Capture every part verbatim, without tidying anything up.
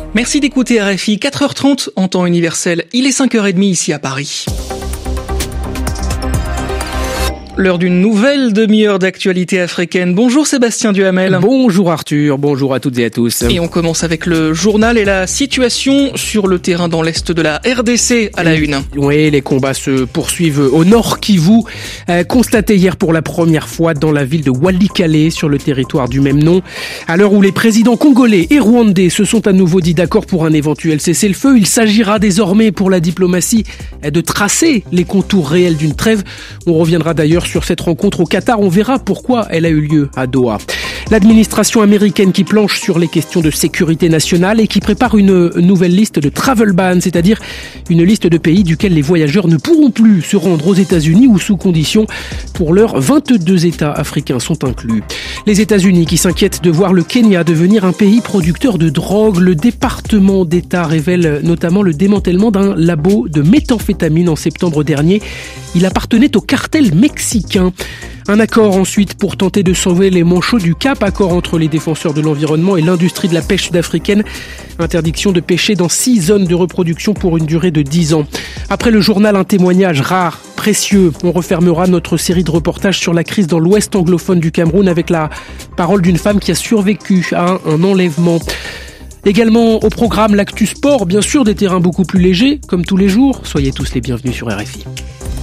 Merci d'écouter R F I, quatre heures trente en temps universel. Il est cinq heures trente ici à Paris. L'heure d'une nouvelle demi-heure d'actualité africaine. Bonjour Sébastien Duhamel. Bonjour Arthur, bonjour à toutes et à tous. Et on commence avec le journal et la situation sur le terrain dans l'est de la R D C à la une. Oui, les combats se poursuivent au nord Kivu, euh, constaté hier pour la première fois dans la ville de Walikale sur le territoire du même nom. À l'heure où les présidents congolais et rwandais se sont à nouveau dit d'accord pour un éventuel cessez-le-feu, il s'agira désormais pour la diplomatie de tracer les contours réels d'une trêve. On reviendra d'ailleurs sur cette rencontre au Qatar, on verra pourquoi elle a eu lieu à Doha. L'administration américaine qui planche sur les questions de sécurité nationale et qui prépare une nouvelle liste de travel ban, c'est-à-dire une liste de pays duquel les voyageurs ne pourront plus se rendre aux États-Unis ou sous condition. Pour l'heure, vingt-deux États africains sont inclus. Les États-Unis qui s'inquiètent de voir le Kenya devenir un pays producteur de drogue. Le département d'État révèle notamment le démantèlement d'un labo de méthamphétamine en septembre dernier. Il appartenait au cartel mexicain. Un accord ensuite pour tenter de sauver les manchots du Cap, accord entre les défenseurs de l'environnement et l'industrie de la pêche sud-africaine. Interdiction de pêcher dans six zones de reproduction pour une durée de dix ans. Après le journal, un témoignage rare, précieux. On refermera notre série de reportages sur la crise dans l'ouest anglophone du Cameroun avec la parole d'une femme qui a survécu à un enlèvement. Également au programme l'actu sport, bien sûr des terrains beaucoup plus légers, comme tous les jours. Soyez tous les bienvenus sur R F I.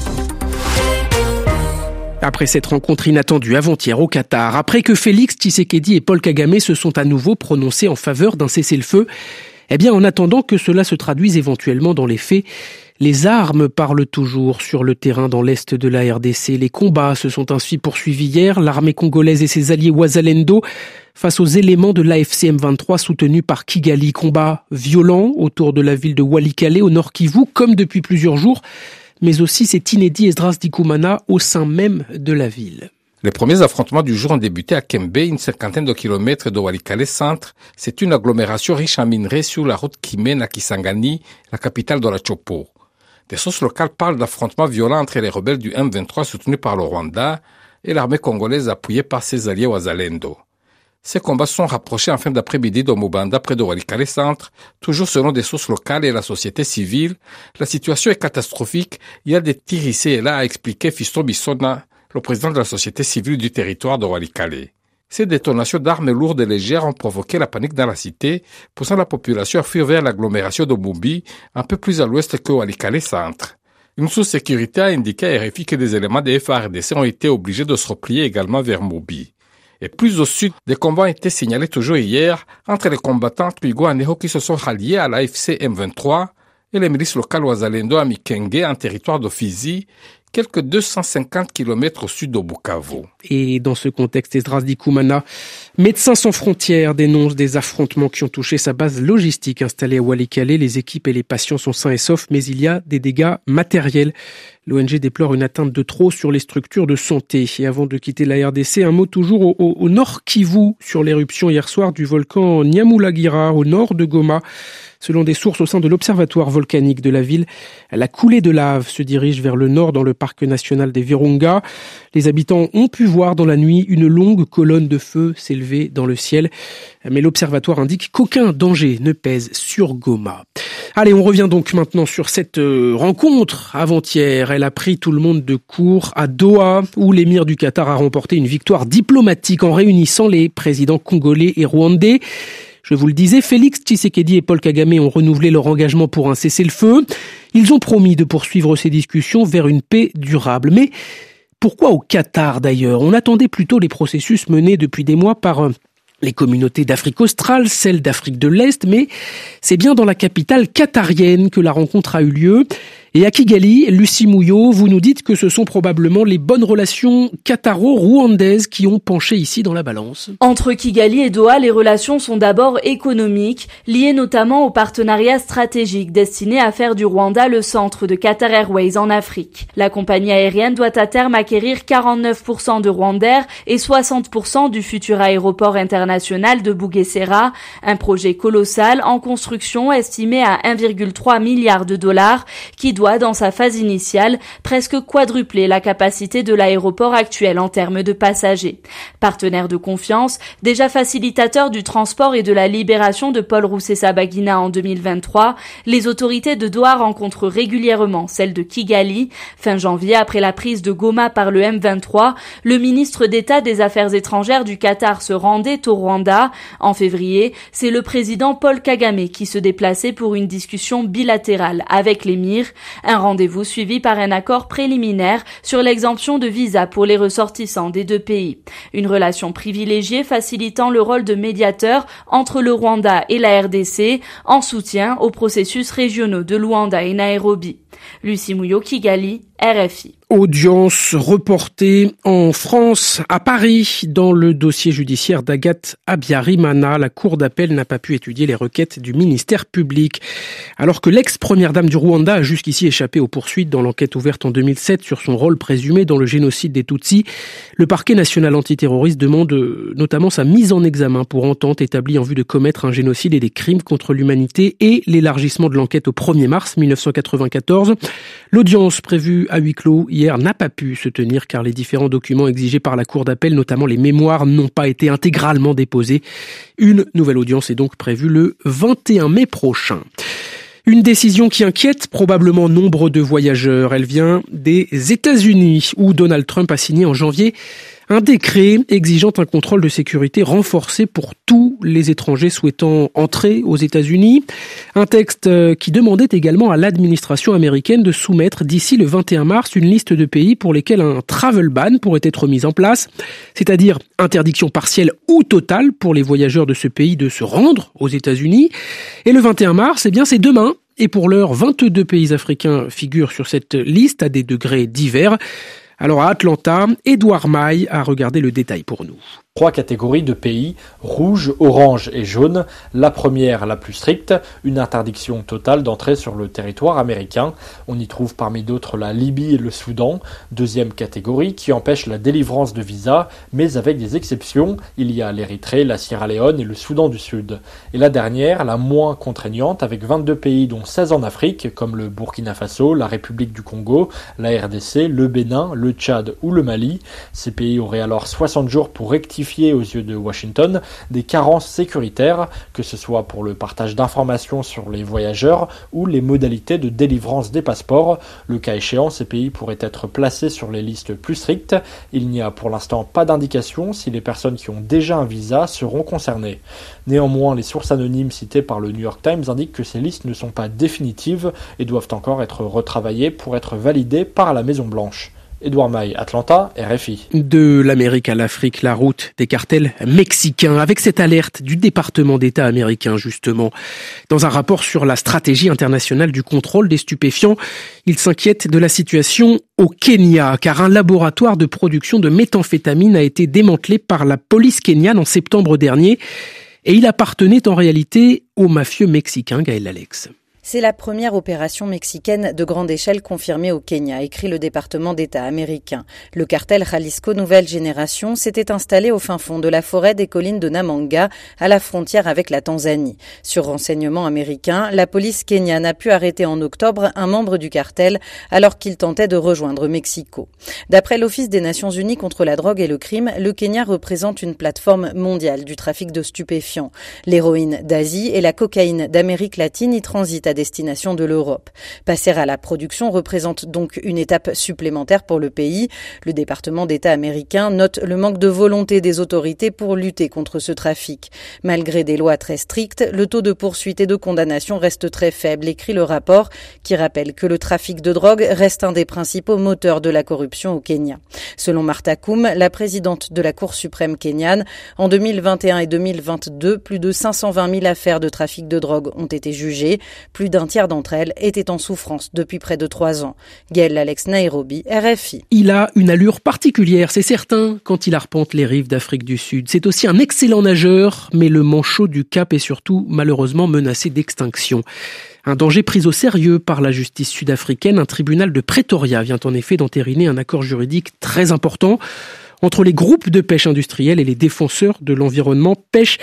Après cette rencontre inattendue avant-hier au Qatar, après que Félix Tshisekedi et Paul Kagame se sont à nouveau prononcés en faveur d'un cessez-le-feu, eh bien en attendant que cela se traduise éventuellement dans les faits, les armes parlent toujours sur le terrain dans l'est de la R D C. Les combats se sont ainsi poursuivis hier, l'armée congolaise et ses alliés Wazalendo face aux éléments de l'A F C M vingt-trois soutenus par Kigali. Combat violent autour de la ville de Walikale au nord Kivu, comme depuis plusieurs jours. Mais aussi c'est inédit Esdras Dikumana au sein même de la ville. Les premiers affrontements du jour ont débuté à Kembe, une cinquantaine de kilomètres de Walikale centre. C'est une agglomération riche en minerais sur la route qui mène à Kisangani, la capitale de la Chopo. Des sources locales parlent d'affrontements violents entre les rebelles du M vingt-trois soutenus par le Rwanda et l'armée congolaise appuyée par ses alliés Wazalendo. Ces combats sont rapprochés en fin d'après-midi de Mubanda près de Walikale centre. Toujours selon des sources locales et la société civile, la situation est catastrophique. Il y a des tirs ici et là, a expliqué Fiston Bissona, le président de la société civile du territoire de Walikale. Ces détonations d'armes lourdes et légères ont provoqué la panique dans la cité, poussant la population à fuir vers l'agglomération de Mubi, un peu plus à l'ouest que Walikale centre. Une source sécurité a indiqué à R F I que des éléments des F A R D C ont été obligés de se replier également vers Mubi. Et plus au sud, des combats ont été signalés toujours hier entre les combattants Twigwaneho qui se sont ralliés à l'A F C M vingt-trois et les milices locales Wazalendo à Mikenge, en territoire de Fizi, quelques deux cent cinquante kilomètres au sud de Bukavu. Et dans ce contexte, Esdras Dikumana, Médecins sans frontières, dénonce des affrontements qui ont touché sa base logistique installée à Walikale. Les équipes et les patients sont sains et saufs, mais il y a des dégâts matériels. L'O N G déplore une atteinte de trop sur les structures de santé. Et avant de quitter la R D C, un mot toujours au, au, au nord Kivu sur l'éruption hier soir du volcan Nyamulagira au nord de Goma. Selon des sources au sein de l'observatoire volcanique de la ville, la coulée de lave se dirige vers le nord dans le parc national des Virunga. Les habitants ont pu voir dans la nuit une longue colonne de feu s'élever dans le ciel. Mais l'observatoire indique qu'aucun danger ne pèse sur Goma. Allez, on revient donc maintenant sur cette rencontre avant-hier. Elle a pris tout le monde de court à Doha, où l'émir du Qatar a remporté une victoire diplomatique en réunissant les présidents congolais et rwandais. Je vous le disais, Félix Tshisekedi et Paul Kagame ont renouvelé leur engagement pour un cessez-le-feu. Ils ont promis de poursuivre ces discussions vers une paix durable. Mais pourquoi au Qatar d'ailleurs ? On attendait plutôt les processus menés depuis des mois par les communautés d'Afrique australe, celles d'Afrique de l'Est, mais c'est bien dans la capitale qatarienne que la rencontre a eu lieu. Et à Kigali, Lucie Mouillot, vous nous dites que ce sont probablement les bonnes relations qataro-rwandaises qui ont penché ici dans la balance. Entre Kigali et Doha, les relations sont d'abord économiques, liées notamment au partenariat stratégique destiné à faire du Rwanda le centre de Qatar Airways en Afrique. La compagnie aérienne doit à terme acquérir quarante-neuf pour cent de Rwandair et soixante pour cent du futur aéroport international de Bugesera, un projet colossal en construction estimé à un virgule trois milliard de dollars qui doit, dans sa phase initiale, presque quadrupler la capacité de l'aéroport actuel en termes de passagers. Partenaire de confiance, déjà facilitateur du transport et de la libération de Paul Rusesabagina en deux mille vingt-trois, les autorités de Doha rencontrent régulièrement celles de Kigali. Fin janvier, après la prise de Goma par le M vingt-trois, le ministre d'État des Affaires étrangères du Qatar se rendait au Rwanda. En février, c'est le président Paul Kagame qui se déplaçait pour une discussion bilatérale avec l'émir, un rendez-vous suivi par un accord préliminaire sur l'exemption de visa pour les ressortissants des deux pays. Une relation privilégiée facilitant le rôle de médiateur entre le Rwanda et la R D C en soutien aux processus régionaux de Luanda et Nairobi. Lucie Mouillot, Kigali, R F I. Audience reportée en France, à Paris, dans le dossier judiciaire d'Agathe Habyarimana. La Cour d'appel n'a pas pu étudier les requêtes du ministère public. Alors que l'ex-première dame du Rwanda a jusqu'ici échappé aux poursuites dans l'enquête ouverte en deux mille sept sur son rôle présumé dans le génocide des Tutsis, le parquet national antiterroriste demande notamment sa mise en examen pour entente établie en vue de commettre un génocide et des crimes contre l'humanité et l'élargissement de l'enquête au premier mars mille neuf cent quatre-vingt-quatorze. L'audience prévue à huis clos hier n'a pas pu se tenir car les différents documents exigés par la Cour d'appel, notamment les mémoires, n'ont pas été intégralement déposés. Une nouvelle audience est donc prévue le vingt et un mai prochain. Une décision qui inquiète probablement nombre de voyageurs. Elle vient des États-Unis où Donald Trump a signé en janvier un décret exigeant un contrôle de sécurité renforcé pour tous les étrangers souhaitant entrer aux États-Unis. Un texte qui demandait également à l'administration américaine de soumettre d'ici le vingt et un mars une liste de pays pour lesquels un travel ban pourrait être mis en place, c'est-à-dire interdiction partielle ou totale pour les voyageurs de ce pays de se rendre aux États-Unis. Et le vingt et un mars, eh bien c'est demain. Et pour l'heure, vingt-deux pays africains figurent sur cette liste à des degrés divers. Alors à Atlanta, Édouard Maille a regardé le détail pour nous. Trois catégories de pays, rouge, orange et jaune. La première, la plus stricte, une interdiction totale d'entrée sur le territoire américain. On y trouve parmi d'autres la Libye et le Soudan. Deuxième catégorie, qui empêche la délivrance de visas, mais avec des exceptions. Il y a l'Érythrée, la Sierra Leone et le Soudan du Sud. Et la dernière, la moins contraignante, avec vingt-deux pays dont seize en Afrique, comme le Burkina Faso, la République du Congo, la R D C, le Bénin, le Tchad ou le Mali. Ces pays auraient alors soixante jours pour rectifier aux yeux de Washington des carences sécuritaires, que ce soit pour le partage d'informations sur les voyageurs ou les modalités de délivrance des passeports. Le cas échéant, ces pays pourraient être placés sur les listes plus strictes. Il n'y a pour l'instant pas d'indication si les personnes qui ont déjà un visa seront concernées. Néanmoins, les sources anonymes citées par le New York Times indiquent que ces listes ne sont pas définitives et doivent encore être retravaillées pour être validées par la Maison-Blanche. Édouard Maille, Atlanta, R F I. De l'Amérique à l'Afrique, la route des cartels mexicains, avec cette alerte du département d'État américain, justement. Dans un rapport sur la stratégie internationale du contrôle des stupéfiants, il s'inquiète de la situation au Kenya, car un laboratoire de production de méthamphétamine a été démantelé par la police kenyane en septembre dernier, et il appartenait en réalité au mafieux mexicain Gaël Alex. C'est la première opération mexicaine de grande échelle confirmée au Kenya, écrit le département d'État américain. Le cartel Jalisco Nouvelle Génération s'était installé au fin fond de la forêt des collines de Namanga, à la frontière avec la Tanzanie. Sur renseignement américain, la police kenyane a pu arrêter en octobre un membre du cartel alors qu'il tentait de rejoindre Mexico. D'après l'Office des Nations Unies contre la drogue et le crime, le Kenya représente une plateforme mondiale du trafic de stupéfiants. L'héroïne d'Asie et la cocaïne d'Amérique latine y transitent à destination de l'Europe. Passer à la production représente donc une étape supplémentaire pour le pays. Le département d'État américain note le manque de volonté des autorités pour lutter contre ce trafic. Malgré des lois très strictes, le taux de poursuite et de condamnation reste très faible, écrit le rapport, qui rappelle que le trafic de drogue reste un des principaux moteurs de la corruption au Kenya. Selon Martha Koome, la présidente de la Cour suprême kenyane, en deux mille vingt et un et deux mille vingt-deux, plus de cinq cent vingt mille affaires de trafic de drogue ont été jugées. Plus d'un tiers d'entre elles étaient en souffrance depuis près de trois ans. Gaël Alex, Nairobi, R F I. Il a une allure particulière, c'est certain, quand il arpente les rives d'Afrique du Sud. C'est aussi un excellent nageur, mais le manchot du Cap est surtout malheureusement menacé d'extinction. Un danger pris au sérieux par la justice sud-africaine. Un tribunal de Pretoria vient en effet d'entériner un accord juridique très important entre les groupes de pêche industrielle et les défenseurs de l'environnement. Pêche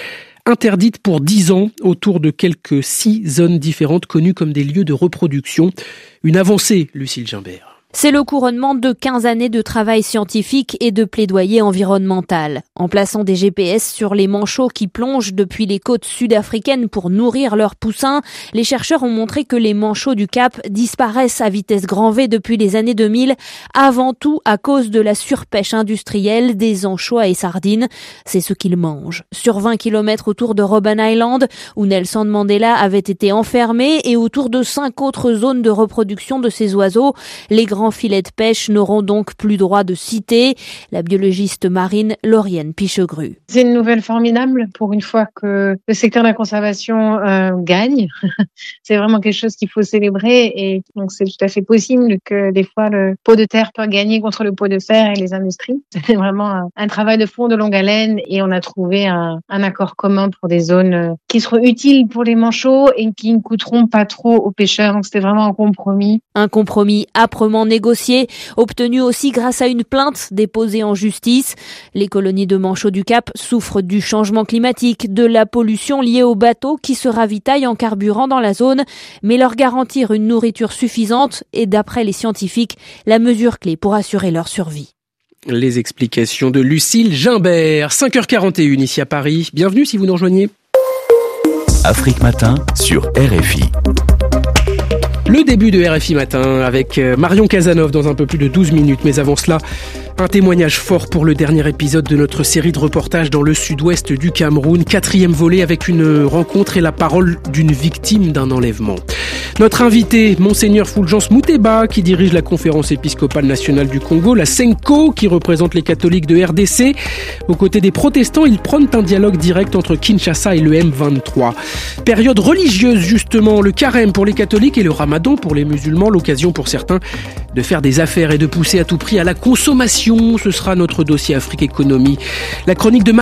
interdite pour dix ans autour de quelques six zones différentes connues comme des lieux de reproduction. Une avancée, Lucille Gimbert. C'est le couronnement de quinze années de travail scientifique et de plaidoyer environnemental. En plaçant des G P S sur les manchots qui plongent depuis les côtes sud-africaines pour nourrir leurs poussins, les chercheurs ont montré que les manchots du Cap disparaissent à vitesse grand V depuis les années deux mille, avant tout à cause de la surpêche industrielle des anchois et sardines. C'est ce qu'ils mangent. Sur vingt kilomètres autour de Robben Island, où Nelson Mandela avait été enfermé, et autour de cinq autres zones de reproduction de ces oiseaux, les grands filets de pêche n'auront donc plus droit de citer. La biologiste marine Lauriane Pichegru. C'est une nouvelle formidable pour une fois que le secteur de la conservation euh, gagne. C'est vraiment quelque chose qu'il faut célébrer et donc c'est tout à fait possible que des fois le pot de terre peut gagner contre le pot de fer et les industries. C'est vraiment un, un travail de fond de longue haleine et on a trouvé un, un accord commun pour des zones qui seront utiles pour les manchots et qui ne coûteront pas trop aux pêcheurs. Donc c'était vraiment un compromis. Un compromis âprement négocié, obtenu aussi grâce à une plainte déposée en justice. Les colonies de manchots du Cap souffrent du changement climatique, de la pollution liée aux bateaux qui se ravitaillent en carburant dans la zone, mais leur garantir une nourriture suffisante est, d'après les scientifiques, la mesure clé pour assurer leur survie. Les explications de Lucille Gimbert, cinq heures quarante et une ici à Paris. Bienvenue si vous nous rejoignez. Afrique Matin sur R F I. Le début de R F I Matin avec Marion Casanov dans un peu plus de douze minutes. Mais avant cela, un témoignage fort pour le dernier épisode de notre série de reportages dans le sud-ouest du Cameroun. Quatrième volet avec une rencontre et la parole d'une victime d'un enlèvement. Notre invité, Monseigneur Fulgence Muteba, qui dirige la conférence épiscopale nationale du Congo, la Senko, qui représente les catholiques de R D C. Aux côtés des protestants, ils prônent un dialogue direct entre Kinshasa et le M vingt-trois. Période religieuse justement, le carême pour les catholiques et le ramadan pour les musulmans, l'occasion pour certains de faire des affaires et de pousser à tout prix à la consommation. Ce sera notre dossier Afrique Économie. La chronique de